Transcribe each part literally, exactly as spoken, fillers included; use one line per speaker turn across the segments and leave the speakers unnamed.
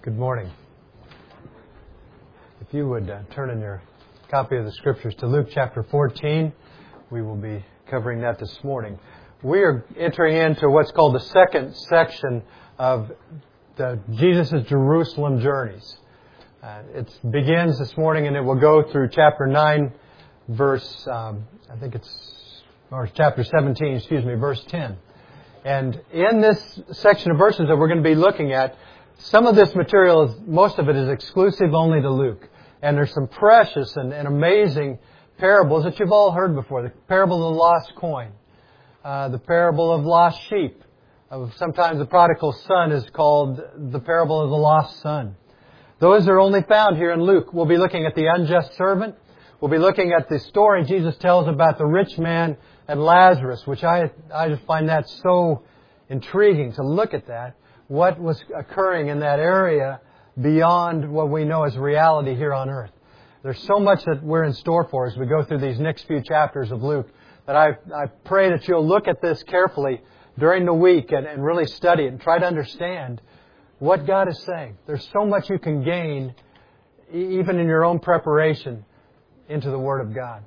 Good morning. If you would uh, turn in your copy of the Scriptures to Luke chapter fourteen, we will be covering that this morning. We are entering into what's called the second section of the Jesus' Jerusalem journeys. Uh, it begins this morning and it will go through chapter nine, verse, um, I think it's, or chapter seventeen, excuse me, verse ten. And in this section of verses that we're going to be looking at, some of this material, is, most of it is exclusive only to Luke. And there's some precious and, and amazing parables that you've all heard before. The parable of the lost coin. Uh, the parable of lost sheep. Uh, sometimes the prodigal son is called the parable of the lost son. Those are only found here in Luke. We'll be looking at the unjust servant. We'll be looking at the story Jesus tells about the rich man and Lazarus, which I, I just find that so intriguing to look at that. What was occurring in that area beyond what we know as reality here on earth. There's so much that we're in store for as we go through these next few chapters of Luke that I, I pray that you'll look at this carefully during the week and, and really study it and try to understand what God is saying. There's so much you can gain even in your own preparation into the Word of God.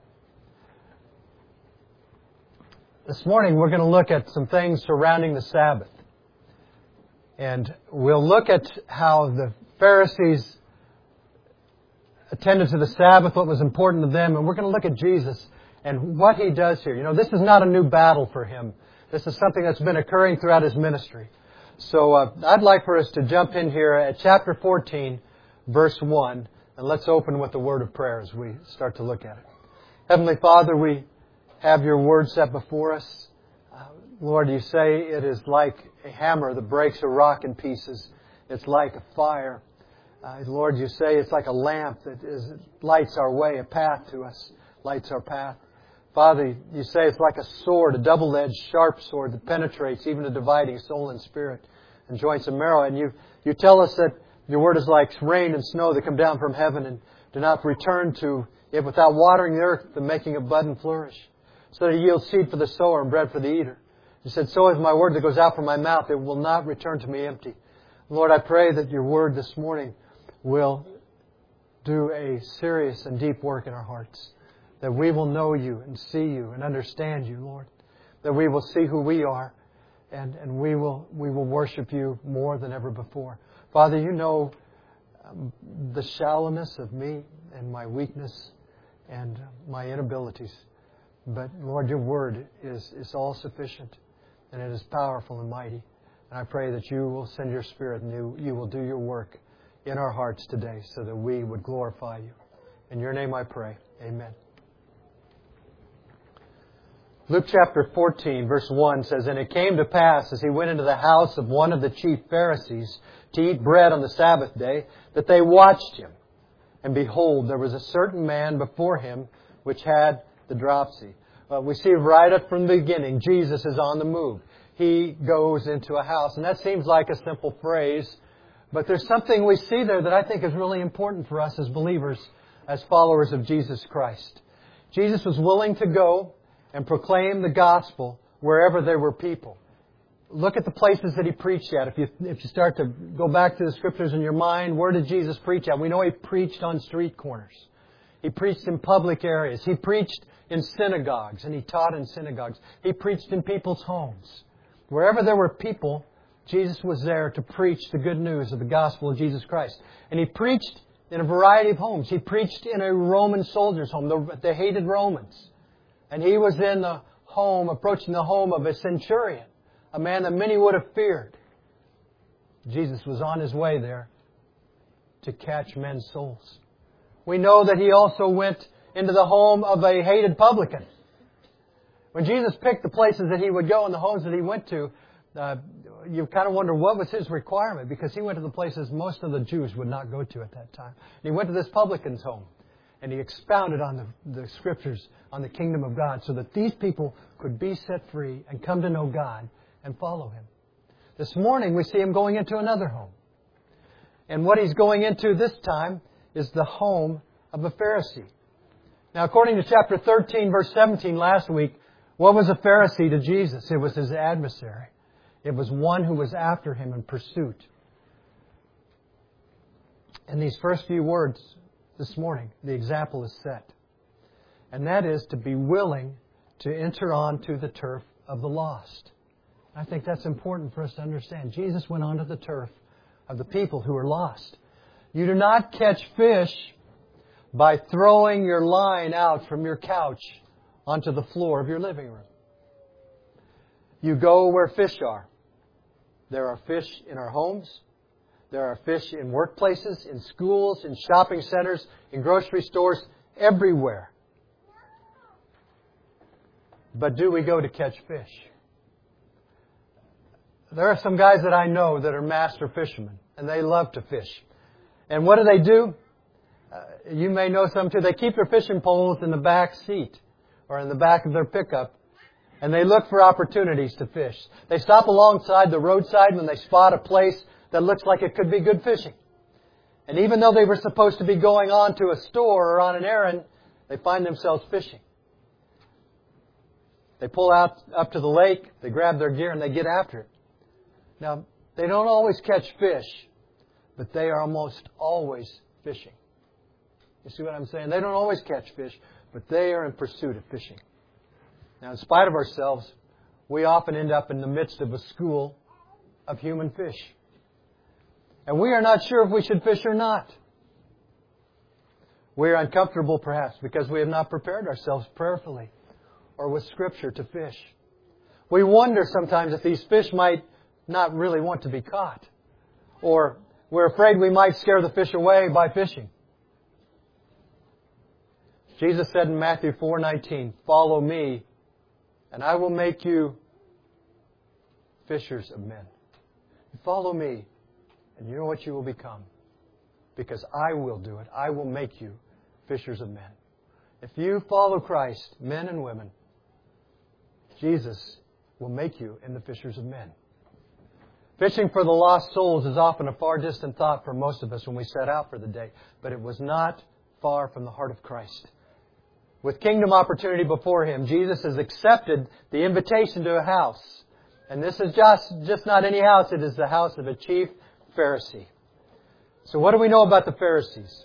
This morning we're going to look at some things surrounding the Sabbath. And we'll look at how the Pharisees attended to the Sabbath, what was important to them, and we're going to look at Jesus and what He does here. You know, this is not a new battle for Him. This is something that's been occurring throughout His ministry. So uh, I'd like for us to jump in here at chapter fourteen, verse one, and let's open with the word of prayer as we start to look at it. Heavenly Father, we have Your Word set before us. Uh, Lord, You say it is like a hammer that breaks a rock in pieces. It's like a fire. Uh, Lord, You say it's like a lamp that is, lights our way, a path to us, lights our path. Father, You say it's like a sword, a double-edged, sharp sword that penetrates even to dividing soul and spirit and joints and marrow. And You, you tell us that Your Word is like rain and snow that come down from heaven and do not return to it without watering the earth and making it bud and flourish, so that it yields seed for the sower and bread for the eater. You said, so is My word that goes out from My mouth. It will not return to Me empty. Lord, I pray that Your Word this morning will do a serious and deep work in our hearts. That we will know You and see You and understand You, Lord. That we will see who we are and, and we will we will worship You more than ever before. Father, You know um, the shallowness of me and my weakness and my inabilities. But Lord, Your Word is, is all sufficient. And it is powerful and mighty. And I pray that You will send Your Spirit and you, you will do Your work in our hearts today so that we would glorify You. In Your name I pray. Amen. Luke chapter fourteen, verse one says, And it came to pass, as He went into the house of one of the chief Pharisees to eat bread on the Sabbath day, that they watched Him. And behold, there was a certain man before Him which had the dropsy. Well, we see right up from the beginning, Jesus is on the move. He goes into a house. And that seems like a simple phrase. But there's something we see there that I think is really important for us as believers, as followers of Jesus Christ. Jesus was willing to go and proclaim the gospel wherever there were people. Look at the places that He preached at. If you, if you start to go back to the Scriptures in your mind, where did Jesus preach at? We know He preached on street corners. He preached in public areas. He preached in synagogues, and He taught in synagogues. He preached in people's homes. Wherever there were people, Jesus was there to preach the good news of the gospel of Jesus Christ. And He preached in a variety of homes. He preached in a Roman soldier's home, the, the hated Romans. And He was in the home, approaching the home of a centurion, a man that many would have feared. Jesus was on His way there to catch men's souls. We know that He also went into the home of a hated publican. When Jesus picked the places that He would go and the homes that He went to, uh, you kind of wonder what was His requirement, because He went to the places most of the Jews would not go to at that time. And He went to this publican's home and He expounded on the, the Scriptures, on the kingdom of God, so that these people could be set free and come to know God and follow Him. This morning we see Him going into another home. And what He's going into this time is the home of a Pharisee. Now, according to chapter thirteen, verse seventeen last week, what was a Pharisee to Jesus? It was His adversary. It was one who was after Him in pursuit. In these first few words this morning, the example is set. And that is to be willing to enter onto the turf of the lost. I think that's important for us to understand. Jesus went onto the turf of the people who are lost. You do not catch fish by throwing your line out from your couch onto the floor of your living room. You go where fish are. There are fish in our homes. There are fish in workplaces, in schools, in shopping centers, in grocery stores, everywhere. But do we go to catch fish? There are some guys that I know that are master fishermen, and they love to fish. And what do they do? Uh, you may know some too. They keep their fishing poles in the back seat or in the back of their pickup, and they look for opportunities to fish. They stop alongside the roadside when they spot a place that looks like it could be good fishing. And even though they were supposed to be going on to a store or on an errand, they find themselves fishing. They pull out up to the lake, they grab their gear, and they get after it. Now, they don't always catch fish, but they are almost always fishing. You see what I'm saying? They don't always catch fish, but they are in pursuit of fishing. Now, in spite of ourselves, we often end up in the midst of a school of human fish. And we are not sure if we should fish or not. We are uncomfortable perhaps because we have not prepared ourselves prayerfully or with Scripture to fish. We wonder sometimes if these fish might not really want to be caught. Or we're afraid we might scare the fish away by fishing. Jesus said in Matthew four nineteen, "Follow me, and I will make you fishers of men." Follow me, and you know what you will become. Because I will do it. I will make you fishers of men. If you follow Christ, men and women, Jesus will make you into fishers of men. Fishing for the lost souls is often a far distant thought for most of us when we set out for the day. But it was not far from the heart of Christ. With kingdom opportunity before Him, Jesus has accepted the invitation to a house. And this is just, just not any house. It is the house of a chief Pharisee. So what do we know about the Pharisees?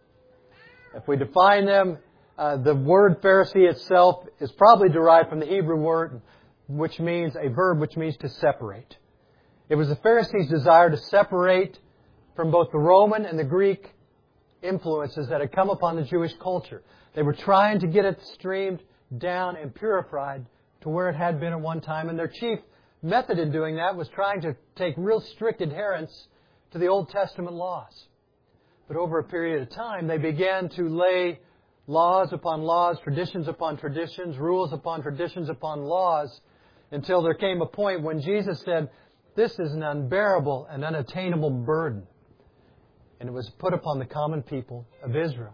If we define them, uh, the word Pharisee itself is probably derived from the Hebrew word, which means a verb which means to separate. It was the Pharisees' desire to separate from both the Roman and the Greek influences that had come upon the Jewish culture. They were trying to get it streamed down and purified to where it had been at one time. And their chief method in doing that was trying to take real strict adherence to the Old Testament laws. But over a period of time, they began to lay laws upon laws, traditions upon traditions, rules upon traditions upon laws, until there came a point when Jesus said, "This is an unbearable and unattainable burden." And it was put upon the common people of Israel.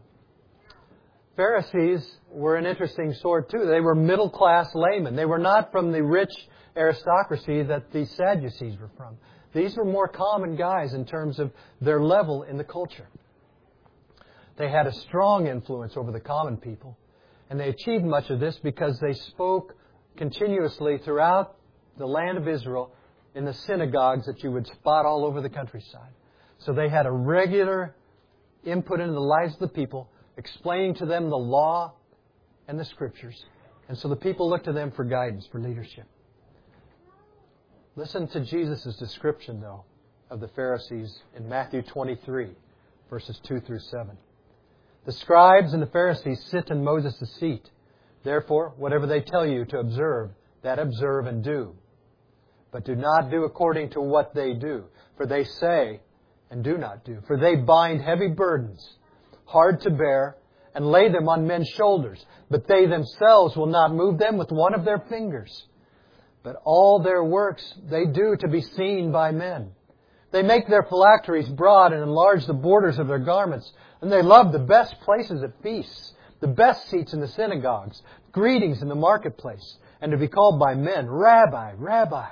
Pharisees were an interesting sort too. They were middle-class laymen. They were not from the rich aristocracy that the Sadducees were from. These were more common guys in terms of their level in the culture. They had a strong influence over the common people. And they achieved much of this because they spoke continuously throughout the land of Israel in the synagogues that you would spot all over the countryside. So they had a regular input into the lives of the people, explaining to them the law and the Scriptures. And so the people looked to them for guidance, for leadership. Listen to Jesus' description, though, of the Pharisees in Matthew twenty-three, verses two through seven. "The scribes and the Pharisees sit in Moses' seat. Therefore, whatever they tell you to observe, that observe and do. But do not do according to what they do, for they say and do not do. For they bind heavy burdens, hard to bear, and lay them on men's shoulders. But they themselves will not move them with one of their fingers. But all their works they do to be seen by men. They make their phylacteries broad and enlarge the borders of their garments. And they love the best places at feasts, the best seats in the synagogues, greetings in the marketplace, and to be called by men, Rabbi, Rabbi."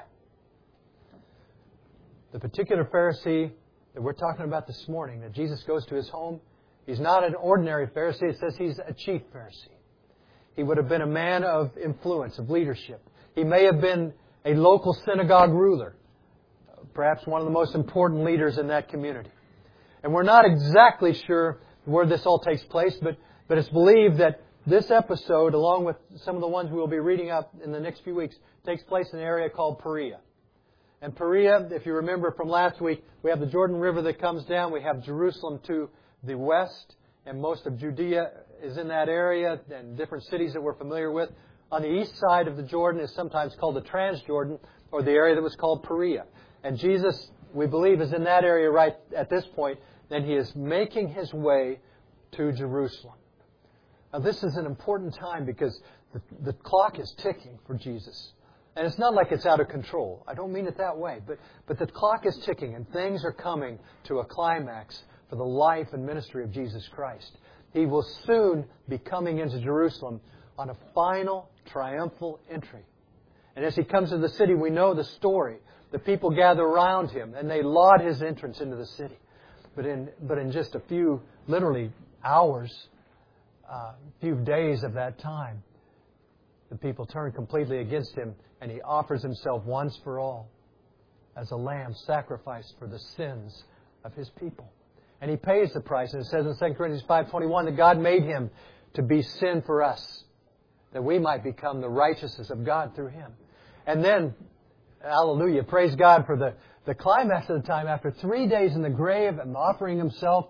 The particular Pharisee that we're talking about this morning, that Jesus goes to his home, he's not an ordinary Pharisee. It says he's a chief Pharisee. He would have been a man of influence, of leadership. He may have been a local synagogue ruler, perhaps one of the most important leaders in that community. And we're not exactly sure where this all takes place, but, but it's believed that this episode, along with some of the ones we'll be reading up in the next few weeks, takes place in an area called Perea. And Perea, if you remember from last week, we have the Jordan River that comes down. We have Jerusalem to the west, and most of Judea is in that area, and different cities that we're familiar with. On the east side of the Jordan is sometimes called the Transjordan, or the area that was called Perea. And Jesus, we believe, is in that area right at this point. Then He is making His way to Jerusalem. Now, this is an important time because the, the clock is ticking for Jesus. And it's not like it's out of control. I don't mean it that way. But, but the clock is ticking and things are coming to a climax for the life and ministry of Jesus Christ. He will soon be coming into Jerusalem on a final triumphal entry. And as He comes to the city, we know the story. The people gather around Him and they laud His entrance into the city. But in, but in just a few, literally hours, a uh, few days of that time, the people turn completely against Him, and He offers Himself once for all as a lamb sacrificed for the sins of His people. And He pays the price. And it says in Second Corinthians five twenty-one that God made Him to be sin for us, that we might become the righteousness of God through Him. And then, hallelujah, praise God for the, the climax of the time. After three days in the grave and offering Himself,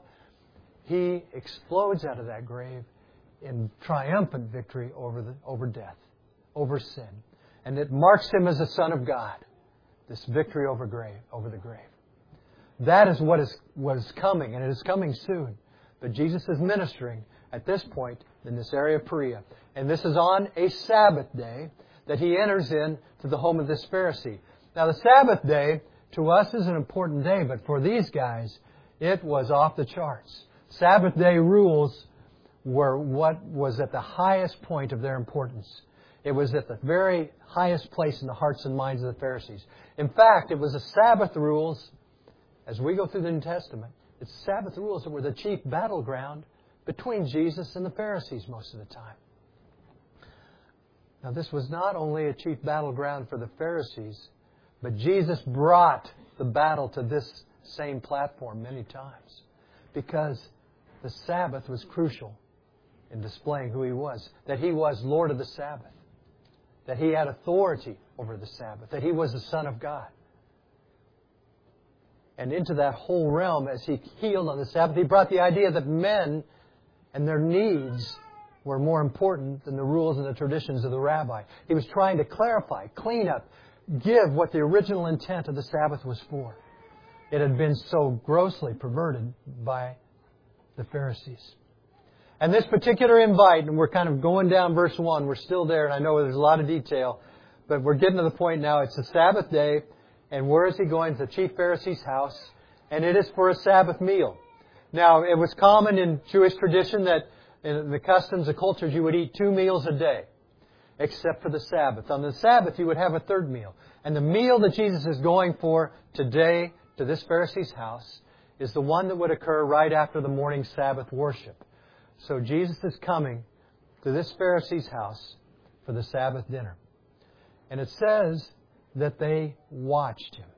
He explodes out of that grave in triumphant victory over the, over death, over sin. And it marks Him as the Son of God, this victory over grave, over the grave. That is what is, what is coming, and it is coming soon. But Jesus is ministering at this point in this area of Perea. And this is on a Sabbath day that He enters in to the home of this Pharisee. Now, the Sabbath day to us is an important day, but for these guys, it was off the charts. Sabbath day rules were what was at the highest point of their importance. It was at the very highest place in the hearts and minds of the Pharisees. In fact, it was the Sabbath rules, as we go through the New Testament, it's Sabbath rules that were the chief battleground between Jesus and the Pharisees most of the time. Now, this was not only a chief battleground for the Pharisees, but Jesus brought the battle to this same platform many times, because the Sabbath was crucial in displaying who He was, that He was Lord of the Sabbath, that He had authority over the Sabbath, that He was the Son of God. And into that whole realm, as He healed on the Sabbath, He brought the idea that men and their needs were more important than the rules and the traditions of the rabbi. He was trying to clarify, clean up, give what the original intent of the Sabbath was for. It had been so grossly perverted by the Pharisees. And this particular invite, and we're kind of going down verse one, we're still there, and I know there's a lot of detail, but we're getting to the point now. It's a Sabbath day, and where is He going? To the chief Pharisee's house, and it is for a Sabbath meal. Now, it was common in Jewish tradition that in the customs, the cultures, you would eat two meals a day, except for the Sabbath. On the Sabbath, you would have a third meal. And the meal that Jesus is going for today to this Pharisee's house is the one that would occur right after the morning Sabbath worship. So Jesus is coming to this Pharisee's house for the Sabbath dinner. And it says that they watched Him.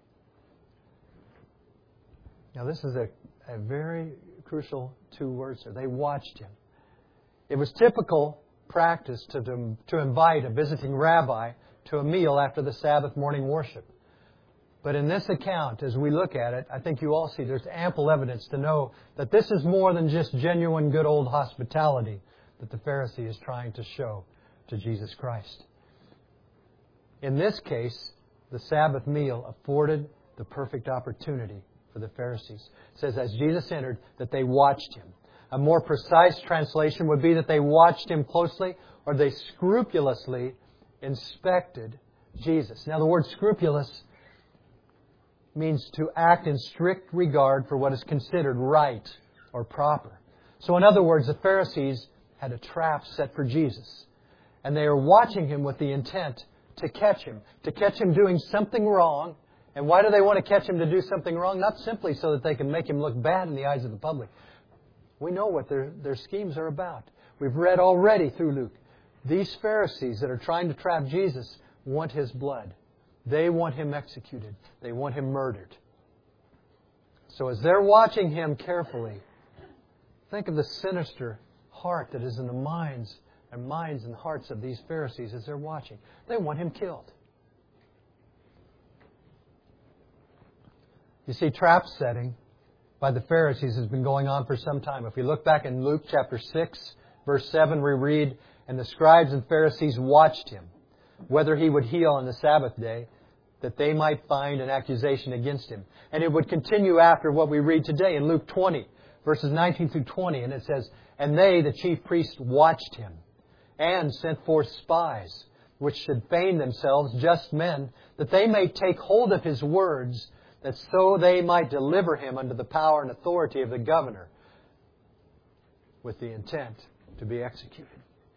Now, this is a, a very crucial two words there. They watched Him. It was typical practice to, to, to invite a visiting rabbi to a meal after the Sabbath morning worship. But in this account, as we look at it, I think you all see there's ample evidence to know that this is more than just genuine good old hospitality that the Pharisee is trying to show to Jesus Christ. In this case, the Sabbath meal afforded the perfect opportunity for the Pharisees. It says, as Jesus entered, that they watched Him. A more precise translation would be that they watched Him closely, or they scrupulously inspected Jesus. Now, the word scrupulous means to act in strict regard for what is considered right or proper. So in other words, the Pharisees had a trap set for Jesus. And they are watching Him with the intent to catch Him, to catch Him doing something wrong. And why do they want to catch Him to do something wrong? Not simply so that they can make Him look bad in the eyes of the public. We know what their, their schemes are about. We've read already through Luke. These Pharisees that are trying to trap Jesus want His blood. They want Him executed. They want Him murdered. So as they're watching Him carefully, think of the sinister heart that is in the minds and minds and hearts of these Pharisees as they're watching. They want Him killed. You see, trap setting by the Pharisees has been going on for some time. If we look back in Luke chapter six, verse seven, we read, "And the scribes and Pharisees watched Him, whether He would heal on the Sabbath day, that they might find an accusation against Him." And it would continue after what we read today in Luke twenty, verses nineteen through twenty. And it says, "And they, the chief priests, watched Him, and sent forth spies, which should feign themselves just men, that they may take hold of His words, that so they might deliver Him under the power and authority of the governor, with the intent to be executed."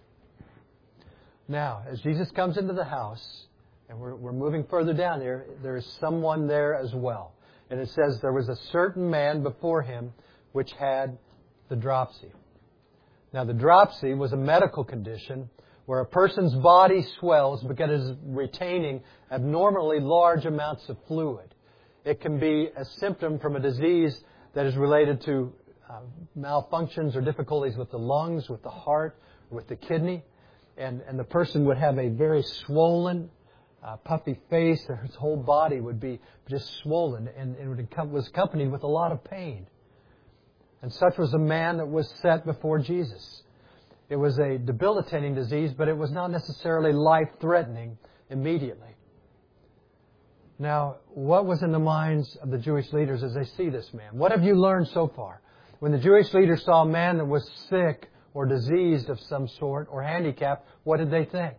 Now, as Jesus comes into the house, and we're, we're moving further down there, there is someone there as well. And it says, "There was a certain man before Him which had the dropsy." Now, the dropsy was a medical condition where a person's body swells because it is retaining abnormally large amounts of fluid. It can be a symptom from a disease that is related to uh, malfunctions or difficulties with the lungs, with the heart, or with the kidney. And, and the person would have a very swollen, uh, puffy face. His whole body would be just swollen, and it would, was accompanied with a lot of pain. And such was a man that was set before Jesus. It was a debilitating disease, but it was not necessarily life-threatening immediately. Now, what was in the minds of the Jewish leaders as they see this man? What have you learned so far? When the Jewish leaders saw a man that was sick or diseased of some sort or handicapped, what did they think?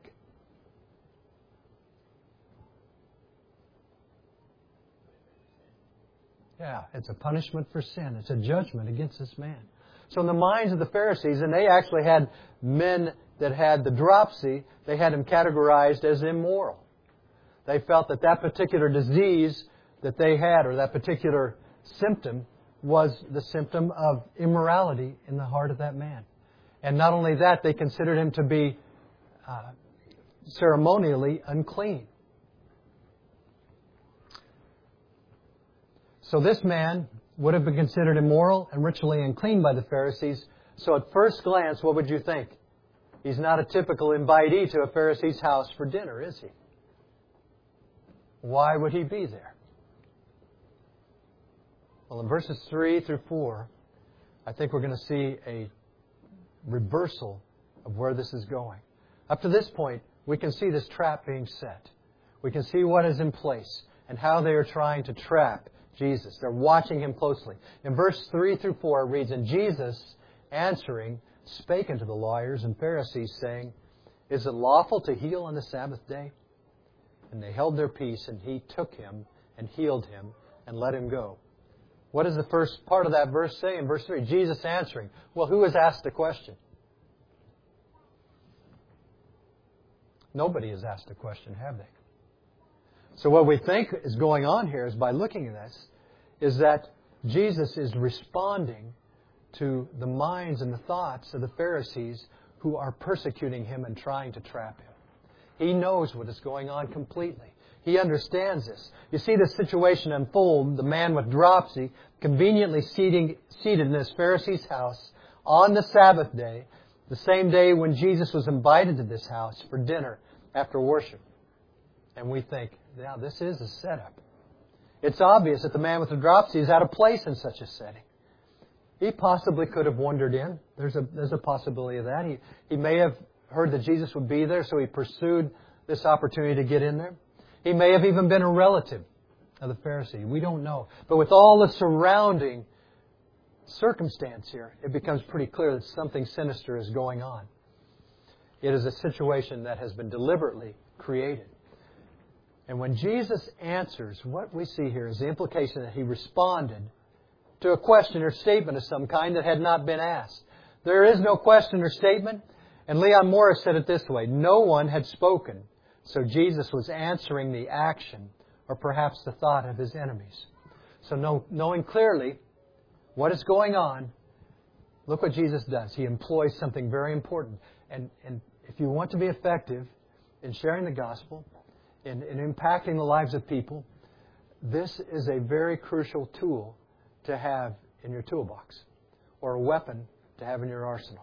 Yeah, it's a punishment for sin. It's a judgment against this man. So in the minds of the Pharisees, and they actually had men that had the dropsy, they had him categorized as immoral. They felt that that particular disease that they had, or that particular symptom, was the symptom of immorality in the heart of that man. And not only that, they considered him to be uh, ceremonially unclean. So this man would have been considered immoral and ritually unclean by the Pharisees. So at first glance, what would you think? He's not a typical invitee to a Pharisee's house for dinner, is he? Why would he be there? Well, in verses three through four, I think we're going to see a reversal of where this is going. Up to this point, we can see this trap being set. We can see what is in place and how they are trying to trap Jesus. They're watching Him closely. In verse three through four, it reads, "And Jesus, answering, spake unto the lawyers and Pharisees, saying, Is it lawful to heal on the Sabbath day? And they held their peace, and He took him and healed him and let him go." What does the first part of that verse say in verse three? Jesus answering. Well, who has asked the question? Nobody has asked the question, have they? So what we think is going on here is, by looking at this, is that Jesus is responding to the minds and the thoughts of the Pharisees who are persecuting Him and trying to trap Him. He knows what is going on completely. He understands this. You see this situation unfold, the man with dropsy conveniently seating, seated in this Pharisee's house on the Sabbath day, the same day when Jesus was invited to this house for dinner after worship. And we think, now this is a setup. It's obvious that the man with the dropsy is out of place in such a setting. He possibly could have wandered in. There's a, there's a possibility of that. He, he may have heard that Jesus would be there, so he pursued this opportunity to get in there. He may have even been a relative of the Pharisee. We don't know. But with all the surrounding circumstance here, it becomes pretty clear that something sinister is going on. It is a situation that has been deliberately created. And when Jesus answers, what we see here is the implication that He responded to a question or statement of some kind that had not been asked. There is no question or statement. And Leon Morris said it this way: no one had spoken, so Jesus was answering the action or perhaps the thought of His enemies. So know, knowing clearly what is going on, look what Jesus does. He employs something very important. And, and if you want to be effective in sharing the gospel, in, in impacting the lives of people, this is a very crucial tool to have in your toolbox or a weapon to have in your arsenal.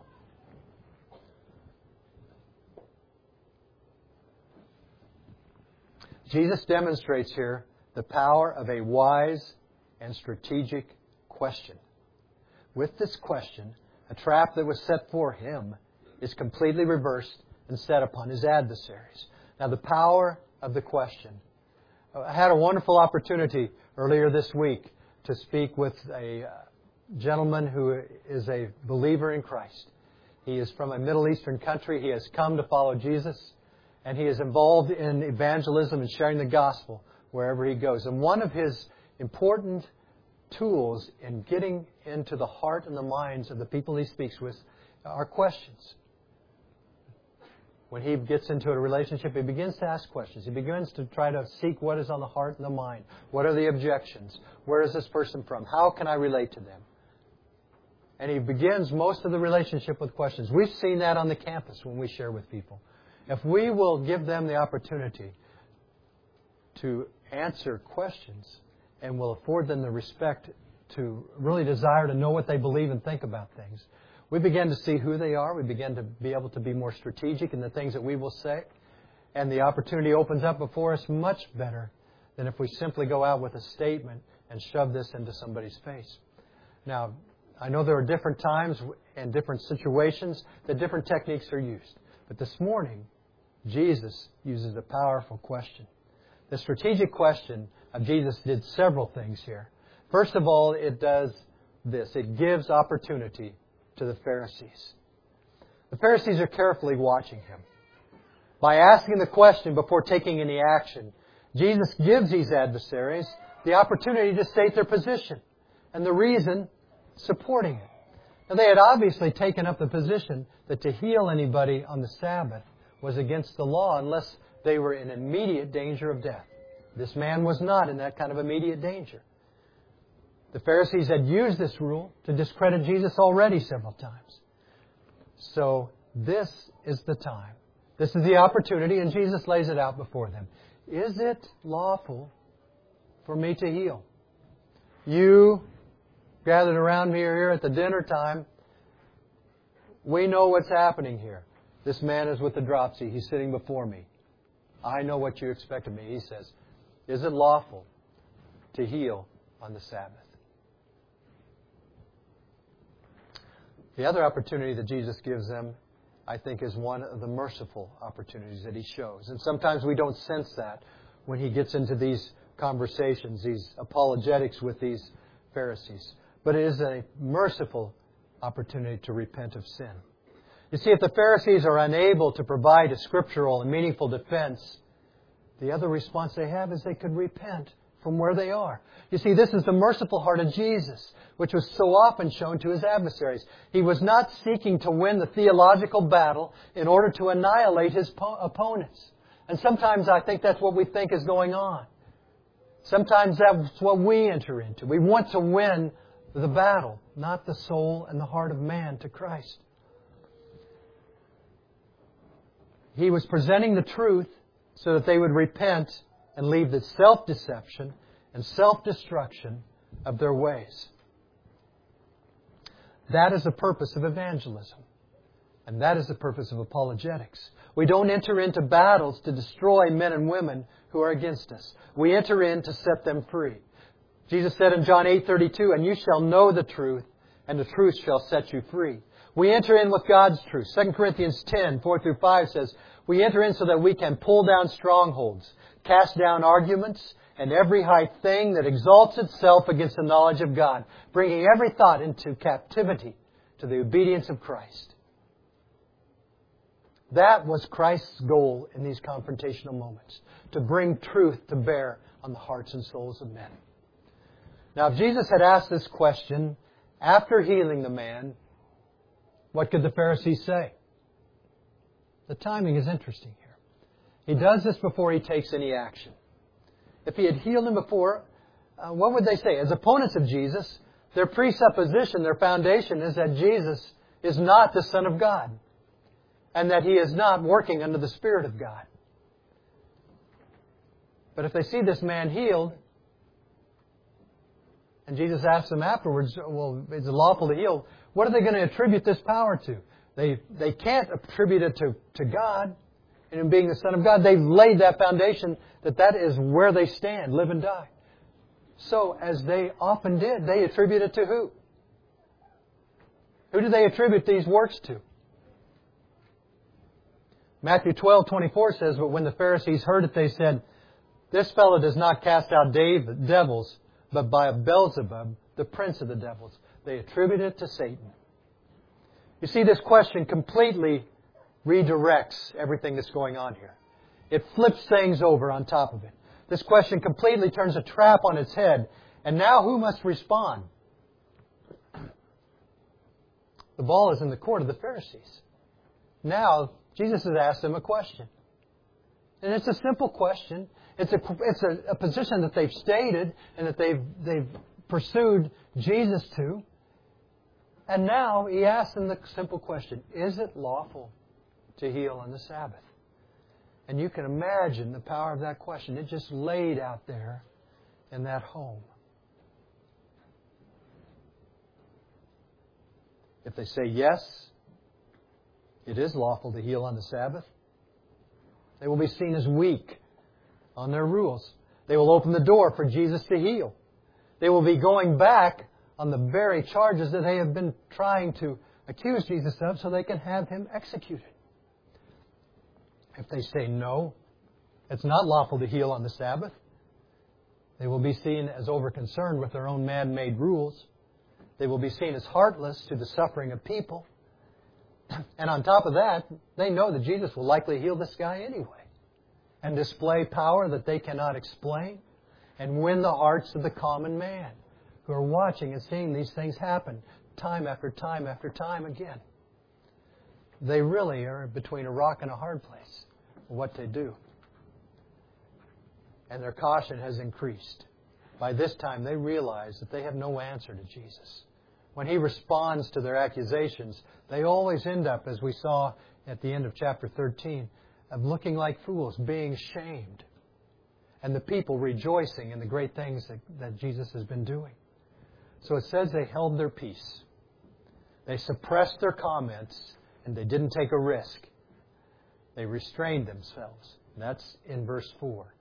Jesus demonstrates here the power of a wise and strategic question. With this question, a trap that was set for him is completely reversed and set upon his adversaries. Now, the power of the question. I had a wonderful opportunity earlier this week to speak with a gentleman who is a believer in Christ. He is from a Middle Eastern country. He has come to follow Jesus, and he is involved in evangelism and sharing the gospel wherever he goes. And one of his important tools in getting into the heart and the minds of the people he speaks with are questions. When he gets into a relationship, he begins to ask questions. He begins to try to seek what is on the heart and the mind. What are the objections? Where is this person from? How can I relate to them? And he begins most of the relationship with questions. We've seen that on the campus when we share with people. If we will give them the opportunity to answer questions and will afford them the respect to really desire to know what they believe and think about things, we begin to see who they are. We begin to be able to be more strategic in the things that we will say. And the opportunity opens up before us much better than if we simply go out with a statement and shove this into somebody's face. Now, I know there are different times and different situations that different techniques are used. But this morning, Jesus uses a powerful question. The strategic question of Jesus did several things here. First of all, it does this. It gives opportunity to the Pharisees. The Pharisees are carefully watching him. By asking the question before taking any action, Jesus gives these adversaries the opportunity to state their position and the reason supporting it. Now, they had obviously taken up the position that to heal anybody on the Sabbath was against the law unless they were in immediate danger of death. This man was not in that kind of immediate danger. The Pharisees had used this rule to discredit Jesus already several times. So this is the time. This is the opportunity, and Jesus lays it out before them. Is it lawful for me to heal? You gathered around me here at the dinner time. We know what's happening here. This man is with the dropsy. He's sitting before me. I know what you expect of me. He says, is it lawful to heal on the Sabbath? The other opportunity that Jesus gives them, I think, is one of the merciful opportunities that He shows. And sometimes we don't sense that when He gets into these conversations, these apologetics with these Pharisees. But it is a merciful opportunity to repent of sin. You see, if the Pharisees are unable to provide a scriptural and meaningful defense, the other response they have is they could repent from where they are. You see, this is the merciful heart of Jesus, which was so often shown to His adversaries. He was not seeking to win the theological battle in order to annihilate His po- opponents. And sometimes I think that's what we think is going on. Sometimes that's what we enter into. We want to win the battle, not the soul and the heart of man to Christ. He was presenting the truth so that they would repent and leave the self-deception and self-destruction of their ways. That is the purpose of evangelism. And that is the purpose of apologetics. We don't enter into battles to destroy men and women who are against us. We enter in to set them free. Jesus said in John eight thirty-two, and you shall know the truth, and the truth shall set you free. We enter in with God's truth. Second Corinthians ten, four through five says, we enter in so that we can pull down strongholds, cast down arguments, and every high thing that exalts itself against the knowledge of God, bringing every thought into captivity to the obedience of Christ. That was Christ's goal in these confrontational moments, to bring truth to bear on the hearts and souls of men. Now, if Jesus had asked this question after healing the man, what could the Pharisees say? The timing is interesting here. He does this before He takes any action. If He had healed him before, uh, what would they say? As opponents of Jesus, their presupposition, their foundation is that Jesus is not the Son of God and that He is not working under the Spirit of God. But if they see this man healed, And Jesus asked them afterwards, well, is it lawful to heal? What are they going to attribute this power to? They they can't attribute it to, to God and Him being the Son of God. They've laid that foundation that that is where they stand, live and die. So, as they often did, they attribute it to who? Who do they attribute these works to? Matthew twelve twenty-four says, but when the Pharisees heard it, they said, this fellow does not cast out devils, but by Beelzebub, the prince of the devils. They attribute it to Satan. You see, this question completely redirects everything that's going on here. It flips things over on top of it. This question completely turns a trap on its head. And now who must respond? The ball is in the court of the Pharisees. Now, Jesus has asked them a question. And it's a simple question. It's a, it's a, a position that they've stated and that they've, they've pursued Jesus to. And now He asks them the simple question, is it lawful to heal on the Sabbath? And you can imagine the power of that question. It just laid out there in that home. If they say yes, it is lawful to heal on the Sabbath, they will be seen as weak on their rules. They will open the door for Jesus to heal. They will be going back on the very charges that they have been trying to accuse Jesus of so they can have Him executed. If they say no, it's not lawful to heal on the Sabbath, they will be seen as over-concerned with their own man-made rules. They will be seen as heartless to the suffering of people. And on top of that, they know that Jesus will likely heal this guy anyway and display power that they cannot explain and win the hearts of the common man who are watching and seeing these things happen time after time after time again. They really are between a rock and a hard place, what to do. And their caution has increased. By this time, they realize that they have no answer to Jesus. When He responds to their accusations, they always end up, as we saw at the end of chapter thirteen, of looking like fools, being shamed. And the people rejoicing in the great things that, that Jesus has been doing. So it says they held their peace. They suppressed their comments, and they didn't take a risk. They restrained themselves. And that's in verse four.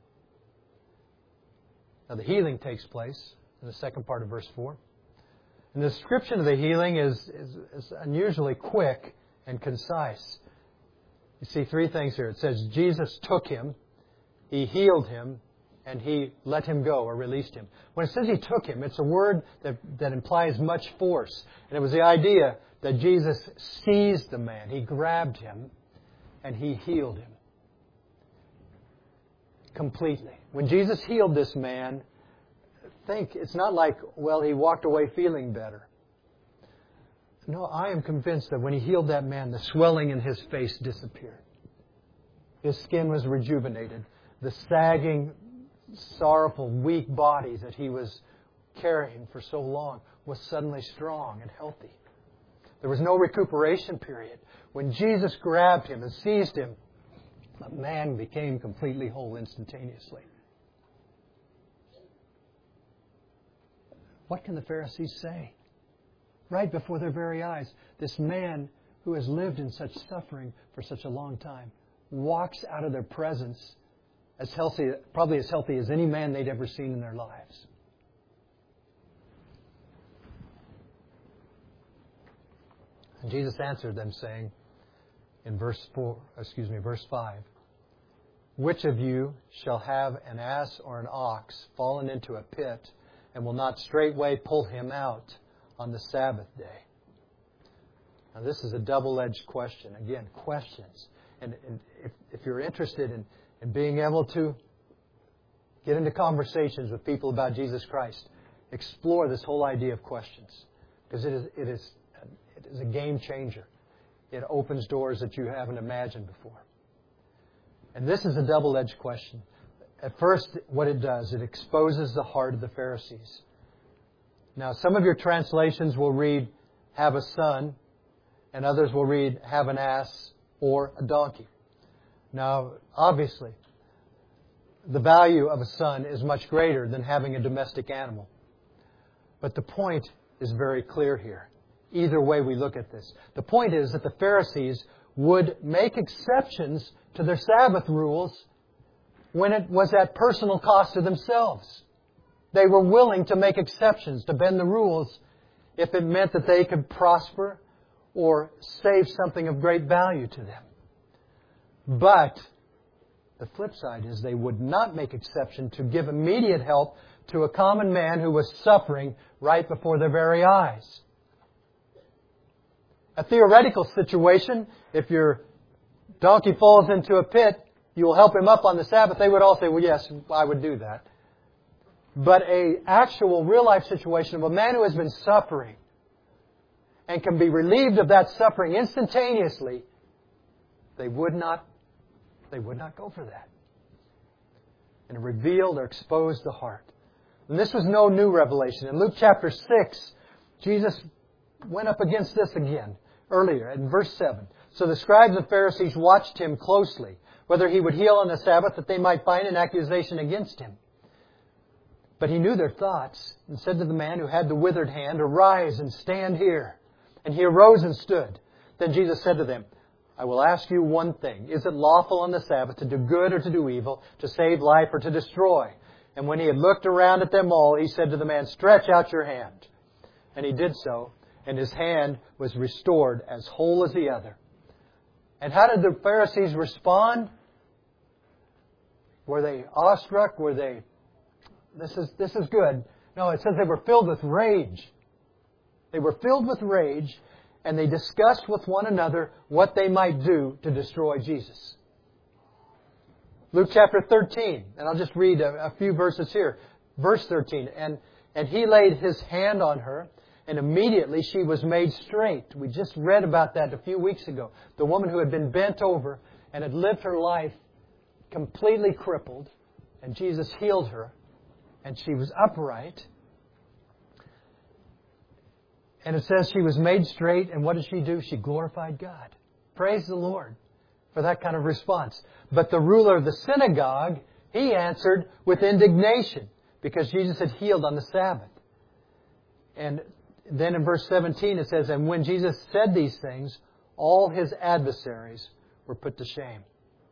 Now the healing takes place in the second part of verse four. And the description of the healing is, is, is unusually quick and concise. You see three things here. It says Jesus took him, He healed him, and He let him go or released him. When it says He took him, it's a word that, that implies much force. And it was the idea that Jesus seized the man. He grabbed him and He healed him completely. When Jesus healed this man, think it's not like, well, he walked away feeling better. No, I am convinced that when He healed that man, the swelling in his face disappeared. His skin was rejuvenated. The sagging, sorrowful, weak body that he was carrying for so long was suddenly strong and healthy. There was no recuperation period. When Jesus grabbed him and seized him, the man became completely whole instantaneously. What can the Pharisees say? Right before their very eyes, this man who has lived in such suffering for such a long time walks out of their presence as healthy, probably as healthy as any man they'd ever seen in their lives. And Jesus answered them, saying, in verse four, excuse me, verse five, which of you shall have an ass or an ox fallen into a pit, and will not straightway pull him out on the Sabbath day? Now, this is a double-edged question. Again, questions. And, and if, if you're interested in, in being able to get into conversations with people about Jesus Christ, explore this whole idea of questions. Because it is, it is, it is a game changer. It opens doors that you haven't imagined before. And this is a double-edged question. At first, what it does, it exposes the heart of the Pharisees. Now, some of your translations will read, have a son, and others will read, have an ass or a donkey. Now, obviously, the value of a son is much greater than having a domestic animal. But the point is very clear here. Either way we look at this. The point is that the Pharisees would make exceptions to their Sabbath rules when it was at personal cost to themselves. They were willing to make exceptions, to bend the rules, if it meant that they could prosper or save something of great value to them. But the flip side is they would not make exception to give immediate help to a common man who was suffering right before their very eyes. A theoretical situation, if your donkey falls into a pit, you will help him up on the Sabbath. They would all say, well, yes, I would do that. But a actual real-life situation of a man who has been suffering and can be relieved of that suffering instantaneously, they would not, they would not go for that. And it revealed or exposed the heart. And this was no new revelation. In Luke chapter six, Jesus went up against this again earlier in verse seven. So the scribes and Pharisees watched him closely, whether he would heal on the Sabbath, that they might find an accusation against him. But he knew their thoughts and said to the man who had the withered hand, "Arise and stand here." And he arose and stood. Then Jesus said to them, "I will ask you one thing. Is it lawful on the Sabbath to do good or to do evil, to save life or to destroy?" And when he had looked around at them all, he said to the man, "Stretch out your hand." And he did so, and his hand was restored as whole as the other. And how did the Pharisees respond? Were they awestruck? Were they, this is, this is good? No, it says they were filled with rage. They were filled with rage, and they discussed with one another what they might do to destroy Jesus. Luke chapter thirteen, and I'll just read a, a few verses here. Verse thirteen, and, and he laid his hand on her, and immediately she was made straight. We just read about that a few weeks ago. The woman who had been bent over and had lived her life completely crippled, and Jesus healed her, and she was upright. And it says she was made straight, and what did she do? She glorified God. Praise the Lord for that kind of response. But the ruler of the synagogue, he answered with indignation because Jesus had healed on the Sabbath. And then in verse seventeen it says, and when Jesus said these things, all his adversaries were put to shame.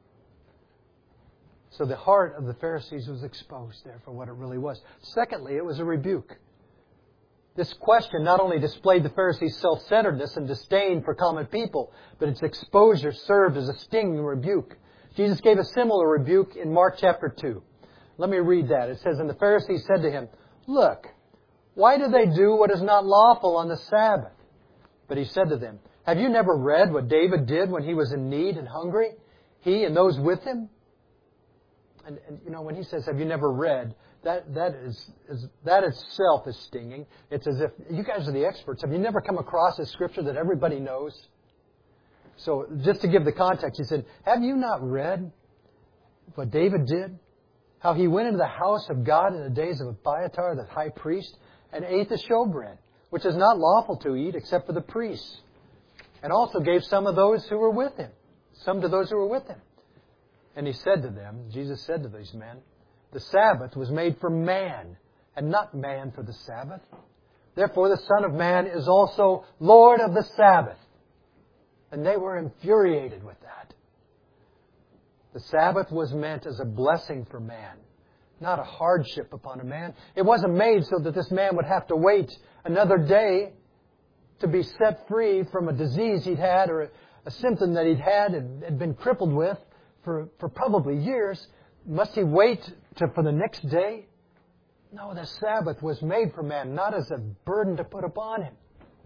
So the heart of the Pharisees was exposed there for what it really was. Secondly, it was a rebuke. This question not only displayed the Pharisees' self-centeredness and disdain for common people, but its exposure served as a stinging rebuke. Jesus gave a similar rebuke in Mark chapter two. Let me read that. It says, and the Pharisees said to him, "Look, why do they do what is not lawful on the Sabbath?" But he said to them, "Have you never read what David did when he was in need and hungry, he and those with him?" And, and you know, when he says, "Have you never read?" That that is, is that itself is stinging. It's as if you guys are the experts. Have you never come across a scripture that everybody knows? So just to give the context, he said, "Have you not read what David did? How he went into the house of God in the days of Abiathar, the high priest, and ate the showbread, which is not lawful to eat except for the priests, and also gave some of those who were with him, some to those who were with him." And he said to them, Jesus said to these men, "The Sabbath was made for man, and not man for the Sabbath. Therefore the Son of Man is also Lord of the Sabbath." And they were infuriated with that. The Sabbath was meant as a blessing for man, not a hardship upon a man. It wasn't made so that this man would have to wait another day to be set free from a disease he'd had or a, a symptom that he'd had and had been crippled with for, for probably years. Must he wait to, for the next day? No, the Sabbath was made for man, not as a burden to put upon him.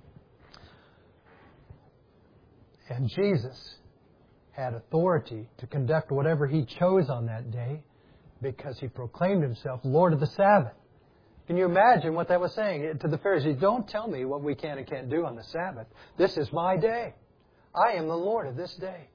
And Jesus had authority to conduct whatever he chose on that day because he proclaimed himself Lord of the Sabbath. Can you imagine what that was saying to the Pharisees? Don't tell me what we can and can't do on the Sabbath. This is my day. I am the Lord of this day.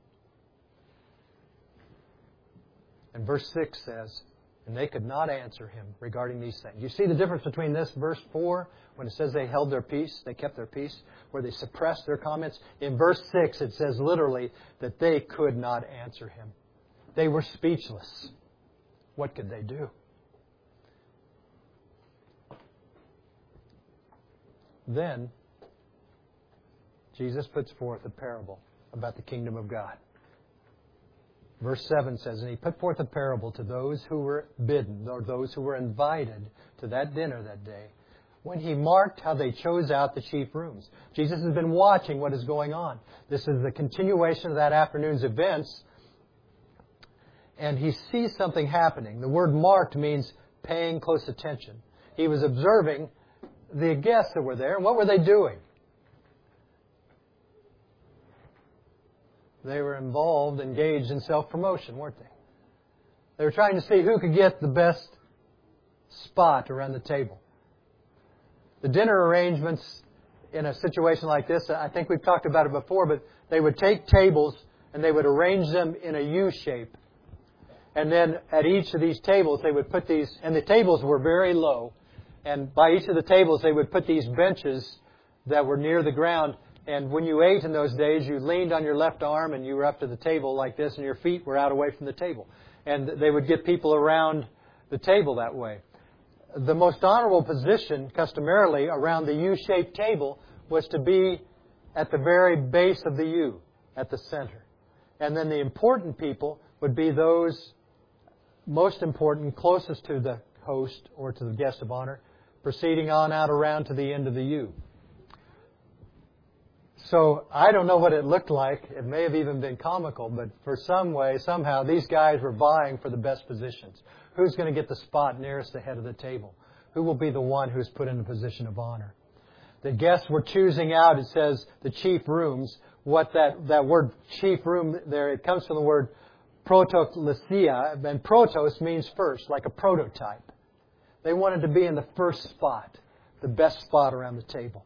And verse six says, and they could not answer him regarding these things. You see the difference between this verse four, when it says they held their peace, they kept their peace, where they suppressed their comments. In verse six, it says literally that they could not answer him. They were speechless. What could they do? Then, Jesus puts forth a parable about the kingdom of God. Verse seven says, and he put forth a parable to those who were bidden, or those who were invited to that dinner that day, when he marked how they chose out the chief rooms. Jesus has been watching what is going on. This is the continuation of that afternoon's events. And he sees something happening. The word marked means paying close attention. He was observing the guests that were there. And what were they doing? They were involved, engaged in self-promotion, weren't they? They were trying to see who could get the best spot around the table. The dinner arrangements in a situation like this, I think we've talked about it before, but they would take tables and they would arrange them in a U shape. And then at each of these tables, they would put these, and the tables were very low. And by each of the tables, they would put these benches that were near the ground. And when you ate in those days, you leaned on your left arm and you were up to the table like this, and your feet were out away from the table. And they would get people around the table that way. The most honorable position, customarily, around the U-shaped table was to be at the very base of the U, at the center. And then the important people would be those most important, closest to the host or to the guest of honor, proceeding on out around to the end of the U. So I don't know what it looked like. It may have even been comical, but for some way, somehow, these guys were vying for the best positions. Who's going to get the spot nearest the head of the table? Who will be the one who's put in a position of honor? The guests were choosing out, it says, the chief rooms. What that, that word chief room there, it comes from the word protoklesia, and protos means first, like a prototype. They wanted to be in the first spot, the best spot around the table.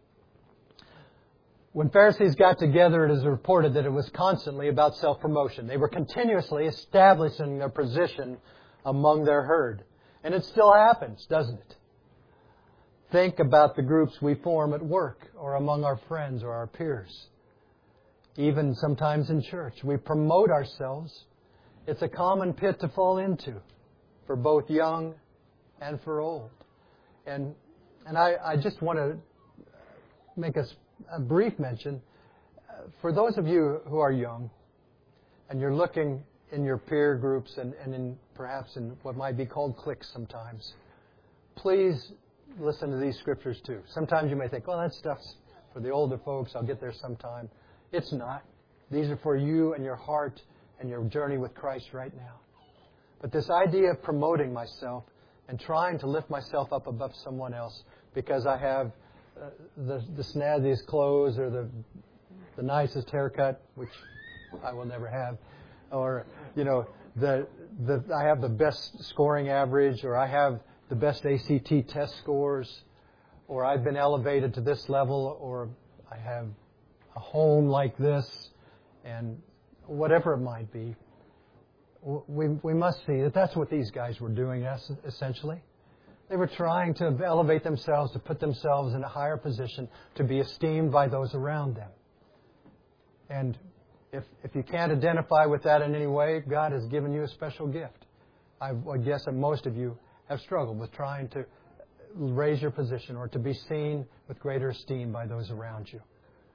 When Pharisees got together, it is reported that it was constantly about self-promotion. They were continuously establishing their position among their herd. And it still happens, doesn't it? Think about the groups we form at work or among our friends or our peers. Even sometimes in church. We promote ourselves. It's a common pit to fall into for both young and for old. And and I, I just want to make a, a brief mention. For those of you who are young and you're looking in your peer groups and, and in perhaps in what might be called cliques sometimes, please listen to these scriptures too. Sometimes you may think, well, that stuff's for the older folks. I'll get there sometime. It's not. These are for you and your heart and your journey with Christ right now. But this idea of promoting myself and trying to lift myself up above someone else because I have uh, the, the snazziest clothes or the, the nicest haircut, which I will never have, or, you know, the the I have the best scoring average, or I have the best A C T test scores, or I've been elevated to this level, or I have a home like this, and whatever it might be. We we must see that that's what these guys were doing, essentially. They were trying to elevate themselves, to put themselves in a higher position, to be esteemed by those around them. And if if you can't identify with that in any way, God has given you a special gift. I would guess that most of you have struggled with trying to raise your position or to be seen with greater esteem by those around you.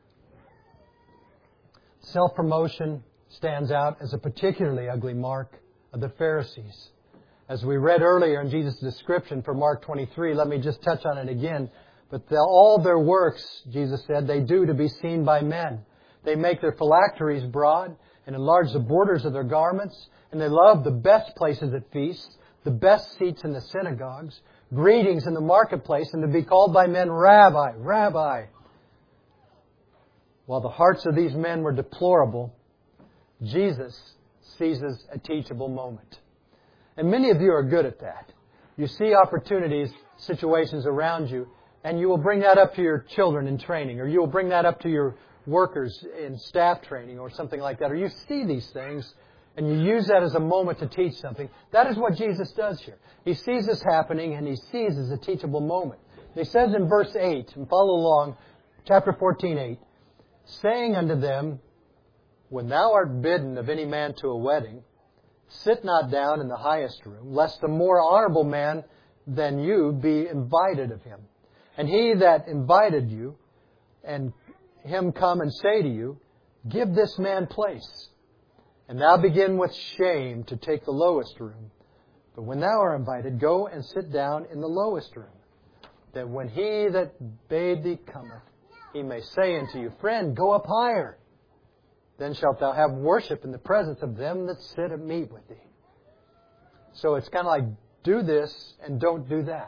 Self-promotion stands out as a particularly ugly mark of the Pharisees. As we read earlier in Jesus' description for Mark twenty-three, let me just touch on it again. But the, all their works, Jesus said, they do to be seen by men. They make their phylacteries broad and enlarge the borders of their garments, and they love the best places at feasts, the best seats in the synagogues, greetings in the marketplace, and to be called by men, Rabbi, Rabbi. While the hearts of these men were deplorable, Jesus seizes a teachable moment. And many of you are good at that. You see opportunities, situations around you, and you will bring that up to your children in training, or you will bring that up to your workers in staff training or something like that. Or you see these things, and you use that as a moment to teach something. That is what Jesus does here. He sees this happening, and He sees as a teachable moment. And He says in verse eight, and follow along, chapter fourteen, eight, saying unto them, when thou art bidden of any man to a wedding, sit not down in the highest room, lest a more honorable man than you be invited of him. And he that invited you, and him come and say to you, give this man place. And thou begin with shame to take the lowest room. But when thou art invited, go and sit down in the lowest room, that when he that bade thee cometh, he may say unto you, friend, go up higher. Then shalt thou have worship in the presence of them that sit at meat with thee. So it's kind of like, do this and don't do that.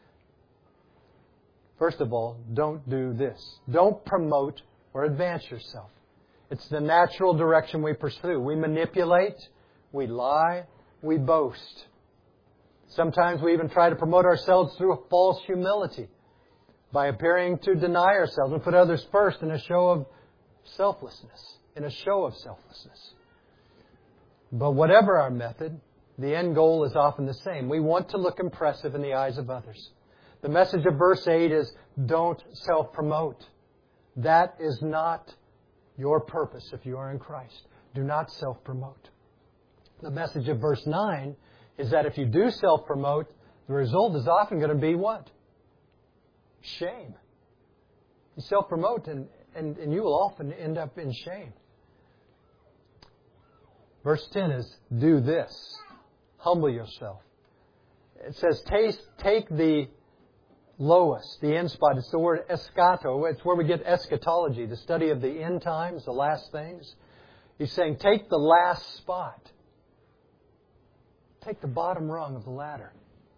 First of all, don't do this. Don't promote or advance yourself. It's the natural direction we pursue. We manipulate, we lie, we boast. Sometimes we even try to promote ourselves through a false humility by appearing to deny ourselves and put others first in a show of selflessness, in a show of selflessness. But whatever our method, the end goal is often the same. We want to look impressive in the eyes of others. The message of verse eight is, don't self-promote. That is not your purpose if you are in Christ. Do not self-promote. The message of verse nine is that if you do self-promote, the result is often going to be what? Shame. You self-promote and, and, and you will often end up in shame. Verse ten is, do this. Humble yourself. It says, taste, take the lowest, the end spot. It's the word eschato. It's where we get eschatology, the study of the end times, the last things. He's saying, take the last spot. Take the bottom rung of the ladder.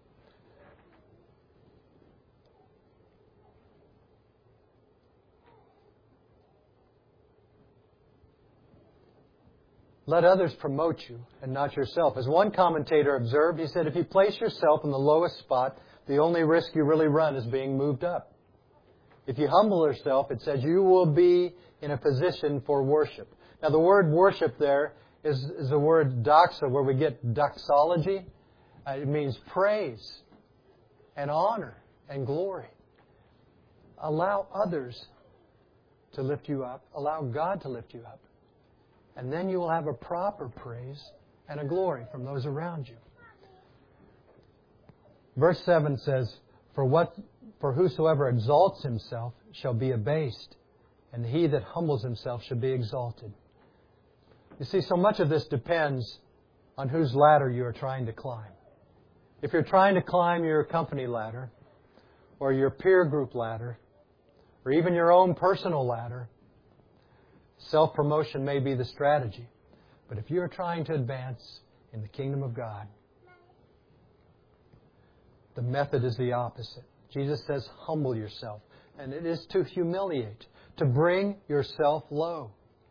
Let others promote you and not yourself. As one commentator observed, he said, if you place yourself in the lowest spot, the only risk you really run is being moved up. If you humble yourself, it says you will be in a position for worship. Now the word worship there is, is the word doxa, where we get doxology. Uh, it means praise and honor and glory. Allow others to lift you up. Allow God to lift you up. And then you will have a proper praise and a glory from those around you. Verse seven says, For what, for whosoever exalts himself shall be abased, and he that humbles himself shall be exalted. You see, so much of this depends on whose ladder you are trying to climb. If you're trying to climb your company ladder, or your peer group ladder, or even your own personal ladder, self-promotion may be the strategy. But if you're trying to advance in the kingdom of God, the method is the opposite. Jesus says, humble yourself. And it is to humiliate, to bring yourself low.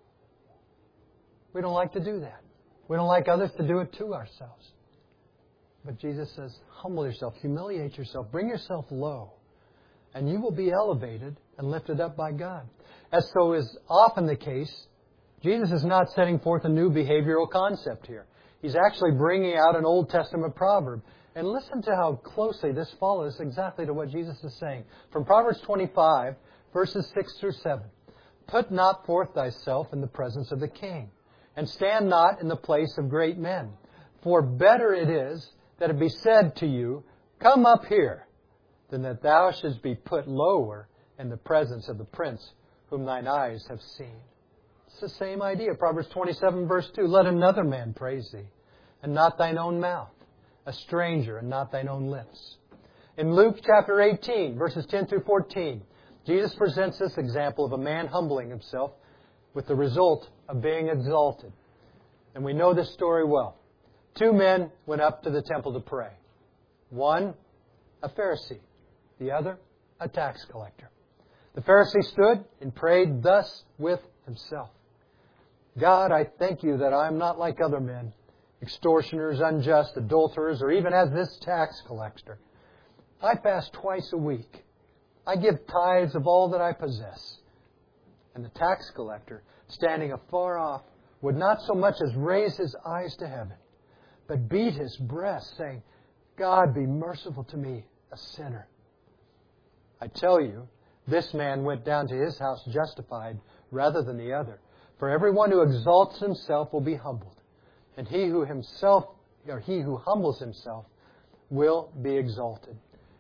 We don't like to do that. We don't like others to do it to ourselves. But Jesus says, humble yourself, humiliate yourself, bring yourself low, and you will be elevated and lifted up by God. As so is often the case, Jesus is not setting forth a new behavioral concept here. He's actually bringing out an Old Testament proverb. And listen to how closely this follows exactly to what Jesus is saying. From Proverbs twenty-five, verses six through seven. Put not forth thyself in the presence of the king, and stand not in the place of great men. For better it is that it be said to you, come up here, than that thou shouldst be put lower in the presence of the prince whom thine eyes have seen. It's the same idea. Proverbs twenty-seven, verse two. Let another man praise thee, and not thine own mouth. A stranger and not thine own lips. In Luke chapter eighteen, verses ten through fourteen, Jesus presents this example of a man humbling himself with the result of being exalted. And we know this story well. Two men went up to the temple to pray. One, a Pharisee. The other, a tax collector. The Pharisee stood and prayed thus with himself. God, I thank you that I am not like other men, extortioners, unjust, adulterers, or even as this tax collector. I fast twice a week. I give tithes of all that I possess. And the tax collector, standing afar off, would not so much as raise his eyes to heaven, but beat his breast, saying, God, be merciful to me, a sinner. I tell you, this man went down to his house justified rather than the other. For everyone who exalts himself will be humbled, and he who himself, or he who humbles himself, will be exalted.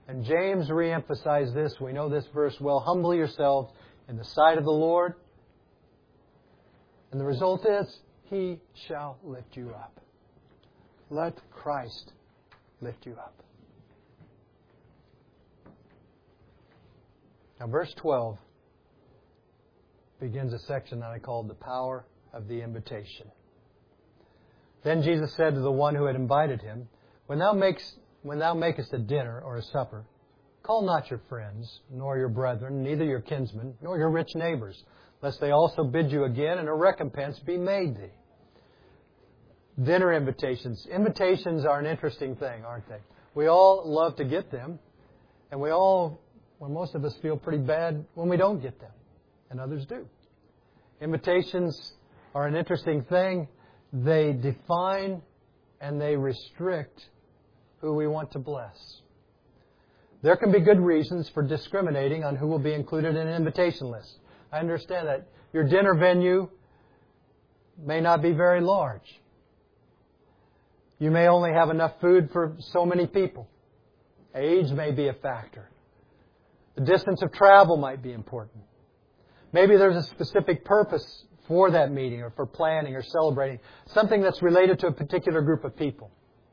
And James reemphasized this. We know this verse well. Humble yourselves in the sight of the Lord. And the result is, He shall lift you up. Let Christ lift you up. Now, verse twelve begins a section that I called the power of the invitation. Then Jesus said to the one who had invited him, When thou makest, when thou makest a dinner or a supper, call not your friends, nor your brethren, neither your kinsmen, nor your rich neighbors, lest they also bid you again, and a recompense be made thee. Dinner invitations. Invitations are an interesting thing, aren't they? We all love to get them, and we all, well, most of us feel pretty bad when we don't get them, and others do. Invitations are an interesting thing. They define and they restrict who we want to bless. There can be good reasons for discriminating on who will be included in an invitation list. I understand that your dinner venue may not be very large. You may only have enough food for so many people. Age may be a factor. The distance of travel might be important. Maybe there's a specific purpose for that meeting or for planning or celebrating, something that's related to a particular group of people.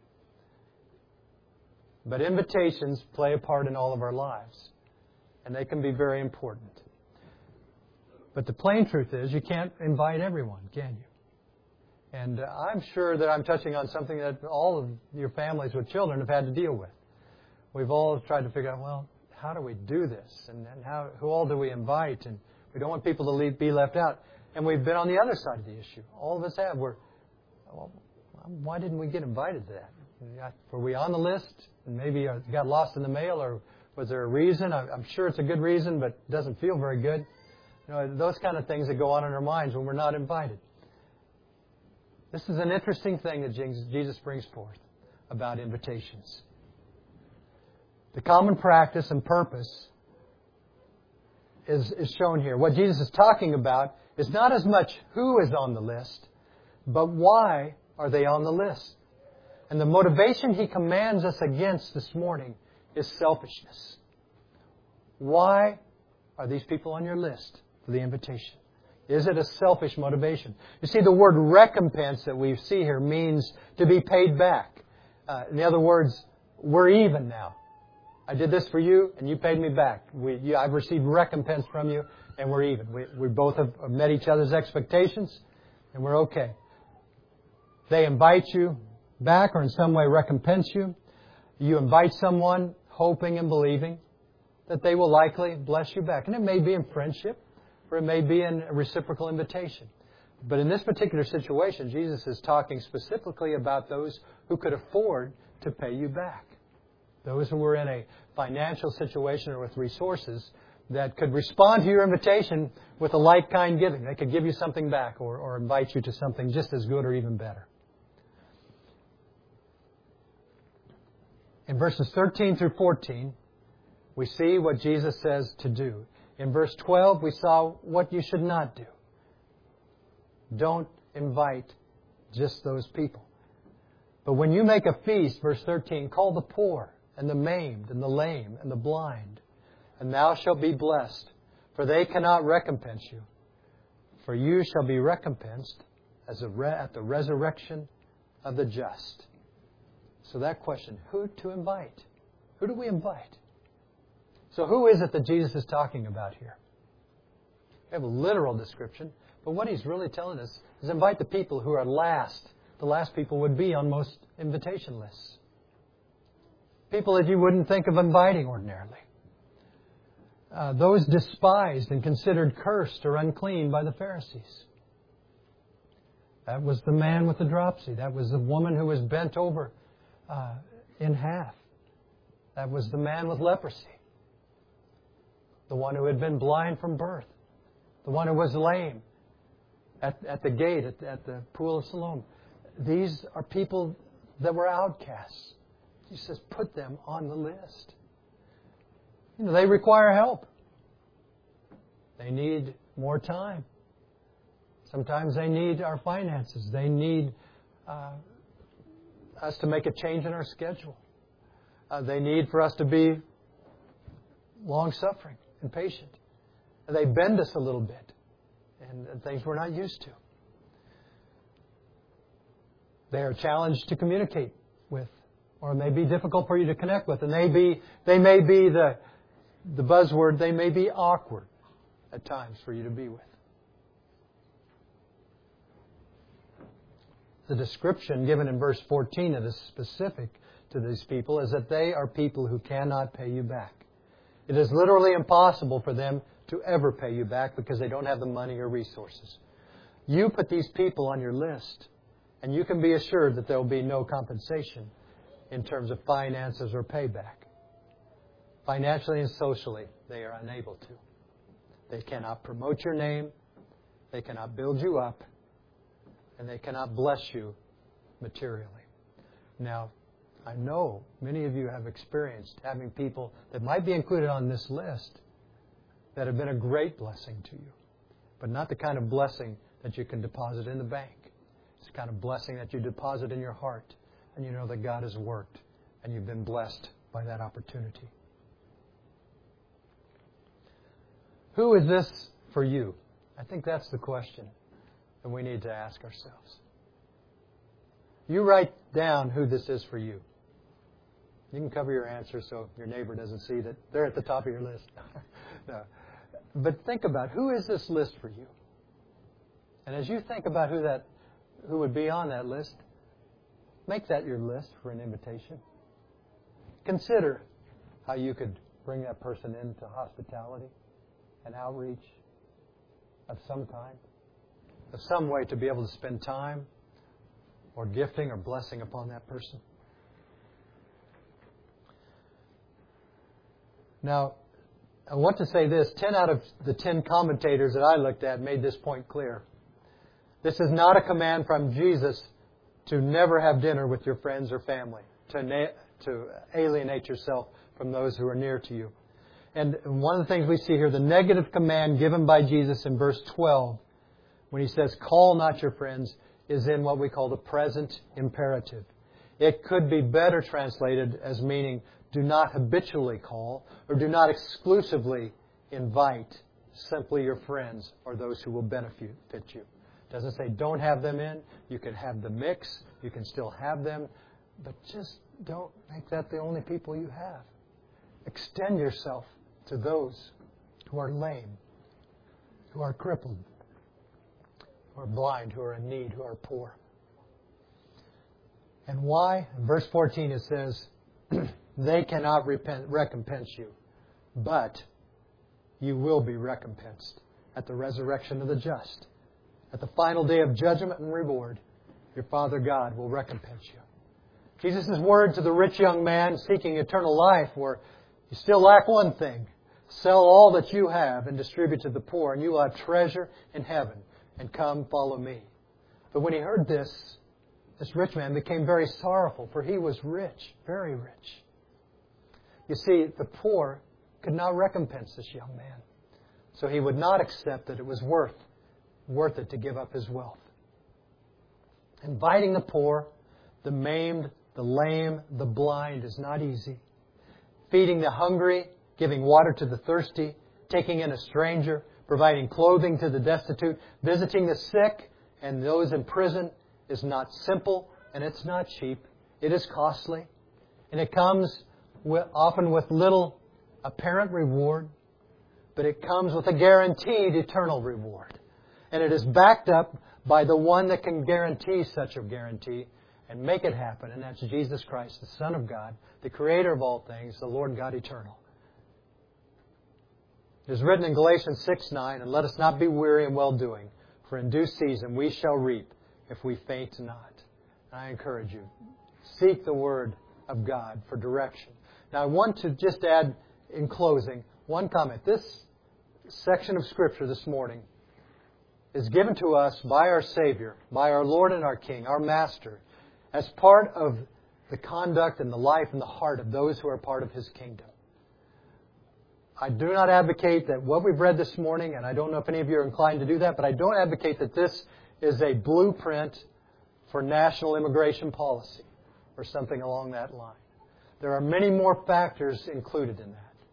But invitations play a part in all of our lives, and they can be very important. But the plain truth is, you can't invite everyone, can you? And uh, I'm sure that I'm touching on something that all of your families with children have had to deal with. We've all tried to figure out, well, how do we do this? And, and how, who all do we invite? And we don't want people to leave, be left out. And we've been on the other side of the issue. All of us have. We're, well, why didn't we get invited to that? Were we on the list? And maybe it got lost in the mail, or was there a reason? I'm sure it's a good reason, but it doesn't feel very good. You know, those kind of things that go on in our minds when we're not invited. This is an interesting thing that Jesus brings forth about invitations. The common practice and purpose is, is shown here. What Jesus is talking about is not as much who is on the list, but why are they on the list. And the motivation He commands us against this morning is selfishness. Why are these people on your list for the invitation? Is it a selfish motivation? You see, the word recompense that we see here means to be paid back. Uh, in other words, we're even now. I did this for you, and you paid me back. We, you, I've received recompense from you, and we're even. We, we both have met each other's expectations, and we're okay. They invite you back or in some way recompense you. You invite someone hoping and believing that they will likely bless you back. And it may be in friendship, or it may be in a reciprocal invitation. But in this particular situation, Jesus is talking specifically about those who could afford to pay you back. Those who were in a financial situation or with resources that could respond to your invitation with a like-kind giving. They could give you something back or, or invite you to something just as good or even better. In verses thirteen through fourteen, we see what Jesus says to do. In verse twelve, we saw what you should not do. Don't invite just those people. But when you make a feast, verse thirteen, call the poor and the maimed and the lame and the blind, and thou shalt be blessed, for they cannot recompense you. For you shall be recompensed as a re- at the resurrection of the just. So that question, who to invite? Who do we invite? So who is it that Jesus is talking about here? We have a literal description, but what He's really telling us is invite the people who are last. The last people would be on most invitation lists. People that you wouldn't think of inviting ordinarily. Uh, those despised and considered cursed or unclean by the Pharisees. That was the man with the dropsy. That was the woman who was bent over uh, in half. That was the man with leprosy. The one who had been blind from birth. The one who was lame at, at the gate, at, at the pool of Siloam. These are people that were outcasts. He says, put them on the list. You know, they require help. They need more time. Sometimes they need our finances. They need uh, us to make a change in our schedule. Uh, they need for us to be long-suffering and patient. And they bend us a little bit, and, and things we're not used to. They are challenged to communicate with, or may be difficult for you to connect with. And they be they may be the the buzzword, they may be awkward at times for you to be with. The description given in verse fourteen that is specific to these people is that they are people who cannot pay you back. It is literally impossible for them to ever pay you back because they don't have the money or resources. You put these people on your list, and you can be assured that there will be no compensation in terms of finances or payback. Financially and socially, they are unable to. They cannot promote your name, they cannot build you up, and they cannot bless you materially. Now, I know many of you have experienced having people that might be included on this list that have been a great blessing to you, but not the kind of blessing that you can deposit in the bank. It's the kind of blessing that you deposit in your heart, and you know that God has worked, and you've been blessed by that opportunity. Who is this for you? I think that's the question that we need to ask ourselves. You write down who this is for you. You can cover your answer so your neighbor doesn't see that they're at the top of your list. No. But think about, who is this list for you? And as you think about who that who would be on that list, make that your list for an invitation. Consider how you could bring that person into hospitality and outreach of some kind, of some way to be able to spend time or gifting or blessing upon that person. Now, I want to say this. Ten out of the ten commentators that I looked at made this point clear. This is not a command from Jesus to never have dinner with your friends or family, to, na- to alienate yourself from those who are near to you. And one of the things we see here, the negative command given by Jesus in verse twelve, when He says, call not your friends, is in what we call the present imperative. It could be better translated as meaning, do not habitually call, or do not exclusively invite simply your friends or those who will benefit you. It doesn't say don't have them in. You can have the mix. You can still have them. But just don't make that the only people you have. Extend yourself to those who are lame, who are crippled, who are blind, who are in need, who are poor. And why? In verse fourteen it says, they cannot repent, recompense you, but you will be recompensed at the resurrection of the just. At the final day of judgment and reward, your Father God will recompense you. Jesus' word to the rich young man seeking eternal life were, you still lack one thing. Sell all that you have and distribute to the poor, and you will have treasure in heaven. And come, follow me. But when he heard this, this rich man became very sorrowful, for he was rich, very rich. You see, the poor could not recompense this young man. So he would not accept that it was worth, worth it to give up his wealth. Inviting the poor, the maimed, the lame, the blind is not easy. Feeding the hungry, giving water to the thirsty, taking in a stranger, providing clothing to the destitute, visiting the sick and those in prison is not simple and it's not cheap. It is costly. And it comes with, often with little apparent reward, but it comes with a guaranteed eternal reward. And it is backed up by the one that can guarantee such a guarantee and make it happen, and that's Jesus Christ, the Son of God, the Creator of all things, the Lord God eternal. It is written in Galatians six nine, and let us not be weary in well-doing, for in due season we shall reap if we faint not. And I encourage you, seek the Word of God for direction. Now I want to just add, in closing, one comment. This section of Scripture this morning is given to us by our Savior, by our Lord and our King, our Master, as part of the conduct and the life and the heart of those who are part of His kingdom. I do not advocate that what we've read this morning, and I don't know if any of you are inclined to do that, but I don't advocate that this is a blueprint for national immigration policy or something along that line. There are many more factors included in that.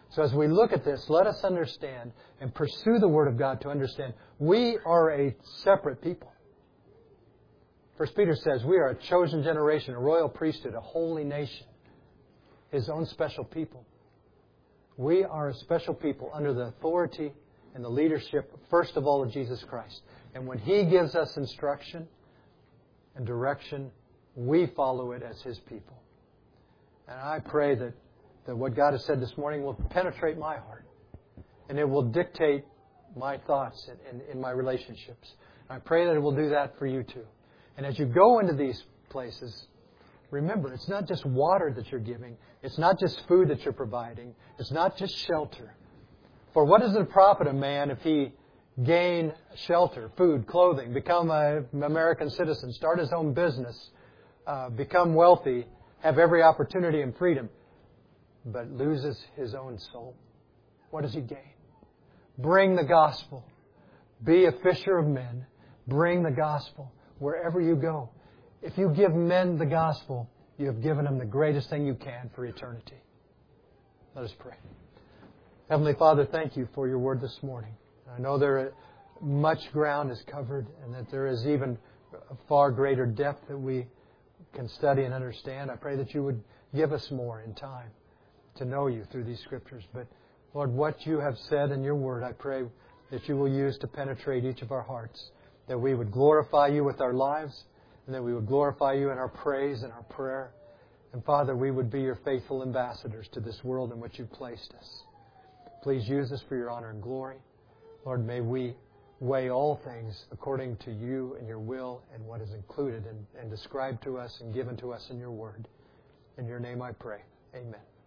So as we look at this, let us understand and pursue the Word of God to understand we are a separate people. First Peter says we are a chosen generation, a royal priesthood, a holy nation, His own special people. We are a special people under the authority and the leadership, first of all, of Jesus Christ. And when He gives us instruction and direction, we follow it as His people. And I pray that, that what God has said this morning will penetrate my heart. And it will dictate my thoughts in, in, in my relationships. And I pray that it will do that for you too. And as you go into these places, remember, it's not just water that you're giving. It's not just food that you're providing. It's not just shelter. For what does it profit a man if he gain shelter, food, clothing, become an American citizen, start his own business, uh, become wealthy, have every opportunity and freedom, but loses his own soul? What does he gain? Bring the gospel. Be a fisher of men. Bring the gospel wherever you go. If you give men the gospel, you have given them the greatest thing you can for eternity. Let us pray. Heavenly Father, thank you for your word this morning. I know there much ground is covered and that there is even a far greater depth that we can study and understand. I pray that you would give us more in time to know you through these Scriptures. But Lord, what you have said in your word, I pray that you will use to penetrate each of our hearts, that we would glorify you with our lives, and that we would glorify you in our praise and our prayer. And Father, we would be your faithful ambassadors to this world in which you've placed us. Please use us for your honor and glory. Lord, may we weigh all things according to you and your will and what is included and, and described to us and given to us in your word. In your name I pray. Amen.